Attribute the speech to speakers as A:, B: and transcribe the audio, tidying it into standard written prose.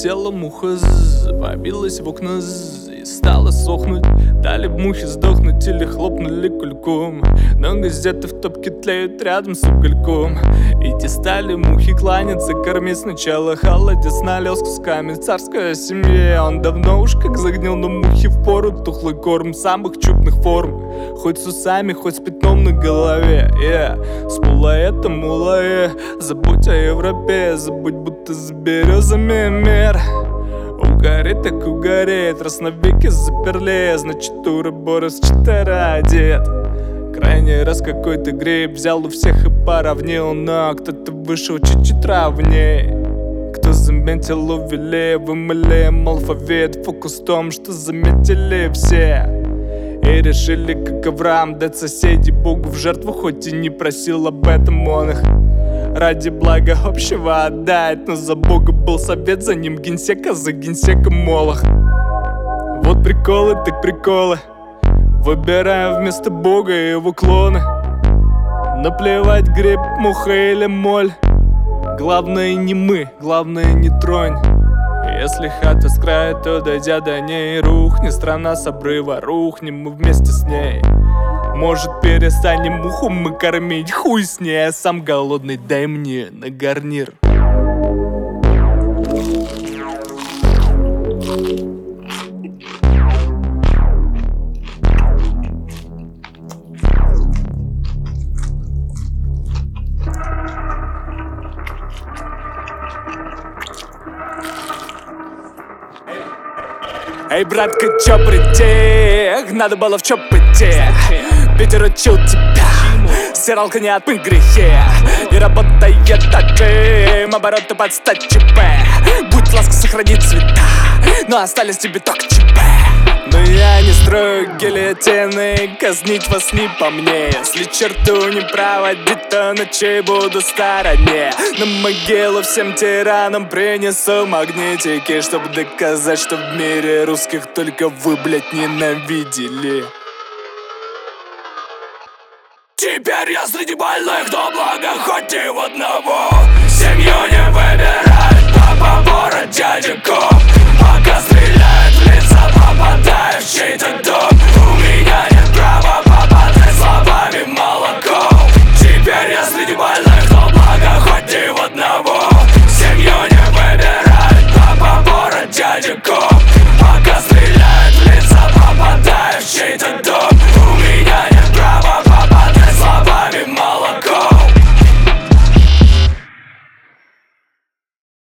A: Прилетела муха, побилась в окна и стала сохнуть. Дали б мухе сдохнуть или хлопнули кульком. Но газеты в топке тлеют рядом с угольком. И те стали мухи кланяться, кормить сначала. Холодец налил с кусками, царская семья. Он давно уж как загнил, но мухи впору тухлый корм самых чудных форм. Хоть с усами, хоть с пятном на голове, Смула это мула, Забудь о Европе, забудь, будто за березами мир. Угорит так угорит, раз навеки заперли, значит Ураборос 4 Крайний раз какой-то гриб взял у всех и поравнил, но кто-то вышел чуть-чуть равней. Кто заметил, увели, вымыли алфавит. Фокус в том, что заметили все и решили, как Авраам, дать соседей Богу в жертву, хоть и не просил об этом он их. Ради блага общего отдать, но за Бога был совет, за ним генсек, а за генсеком молох. Вот приколы так приколы, выбираем вместо Бога его клоны. Наплевать, гриб, муха или моль, главное не мы, главное не тронь. Если хата с края, то дойдя до ней рухнет. Страна с обрыва, рухнем мы вместе с ней. Может, перестанем муху мы кормить, хуй с ней, а сам голодный дай мне на гарнир. Эй, братка, чё притих? Надо было в чё пойти. Питер учил тебя, стиралка не отмыть грехи. Не работает таким, обороты под стать ЧП. Будь ласка, сохрани цвета, но остались тебе только ЧП. Но я не строю гильотины, казнить вас не по мне. Если черту не проводить, то ночей буду в стороне. На могилу всем тиранам принесу магнитики, чтобы доказать, что в мире русских только вы, блять, ненавидели. Теперь я среди больных, но благо хоть и в одного. Семью не выбирают, папа в городе